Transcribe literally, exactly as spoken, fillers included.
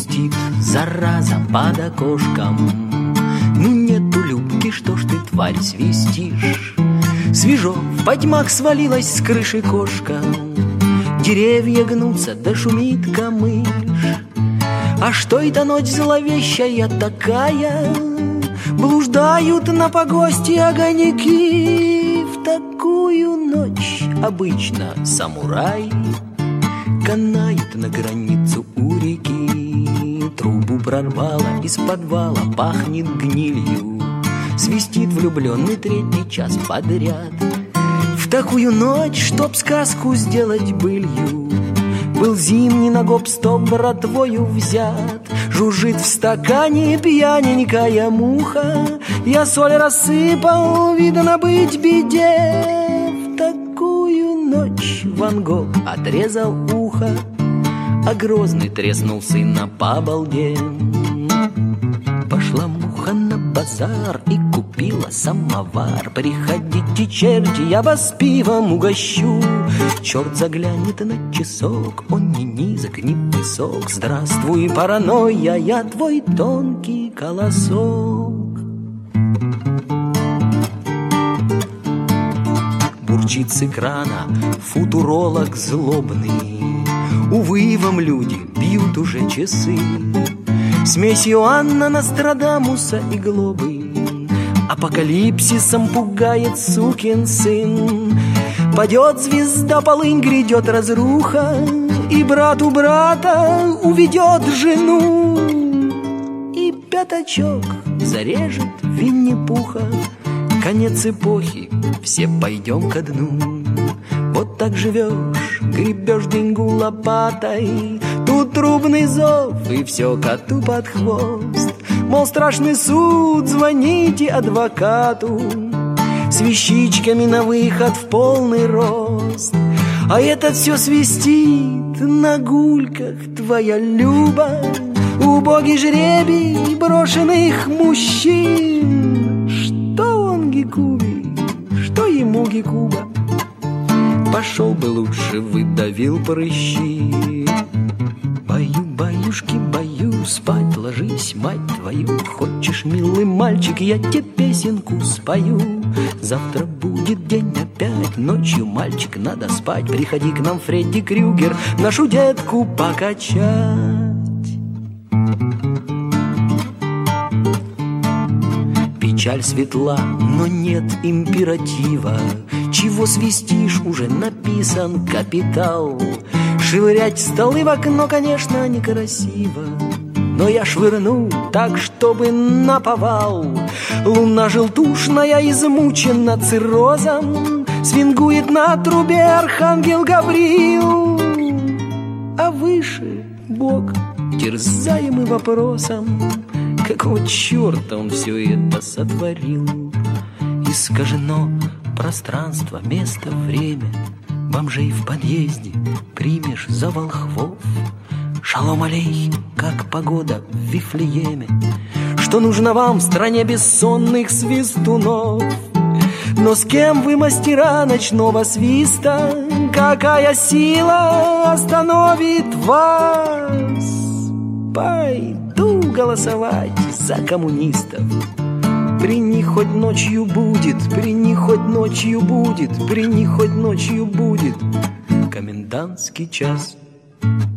хрустит зараза под окошком. Ну нету Любки, что ж ты, тварь, свистишь? Свежо, в потьмах свалилась с крыши кошка, деревья гнутся, да шумит камыш. А что это ночь зловещая такая? Блуждают на погосте огоньки. В такую ночь обычно самурай канает на границу у реки. Трубу прорвало, из подвала пахнет гнилью, свистит влюбленный третий час подряд. В такую ночь, чтоб сказку сделать былью, был зимний на гоп-стоп братвою взят. Жужжит в стакане пьяненькая муха, я соль рассыпал, видно быть беде. В такую ночь Ван Гог отрезал ухо, а Грозный треснул сына по балде. Пошла муха на базар и купила самовар. Приходите, черти, я вас пивом угощу. Черт заглянет на часок, он не низок, не высок. Здравствуй, паранойя, я твой тонкий колосок. Бурчит с экрана футуролог злобный. Увы, вам, люди, бьют уже часы. Смесь Иоанна, Нострадамуса и Глобы апокалипсисом пугает сукин сын. Падет звезда, полынь, грядет разруха, и брат у брата уведет жену. И пятачок зарежет Винни-Пуха. Конец эпохи, все пойдем ко дну. Вот так живешь, гребешь деньгу лопатой, тут трубный зов, и все коту под хвост. Мол, страшный суд, звоните адвокату, с вещичками на выход в полный рост. А этот все свистит на гульках, твоя Люба, убогий жребий брошенных мужчин. Что он Гекубе, что ему Гекуба? Пошел бы лучше, выдавил прыщи. Бою, баюшки, бою, спать ложись, мать твою. Хочешь, милый мальчик, я тебе песенку спою. Завтра будет день опять, ночью, мальчик, надо спать. Приходи к нам, Фредди Крюгер, нашу детку покачать. Печаль светла, но нет императива. Чего свистишь, уже написан капитал. Швырять столы в окно, конечно, некрасиво, но я швырну так, чтобы наповал. Луна желтушная измучена циррозом, свингует на трубе архангел Гавриил. А выше Бог, терзаемый вопросом, какого черта он все это сотворил. Искажено пространство, место, время, бомжей в подъезде примешь за волхвов. Шалом алейхим, как погода в Вифлееме. Что нужно вам в стране бессонных свистунов? Но с кем вы, мастера ночного свиста? Какая сила остановит вас? Пойду голосовать за коммунистов. При них хоть ночью будет, при них хоть ночью будет, при них хоть ночью будет комендантский час.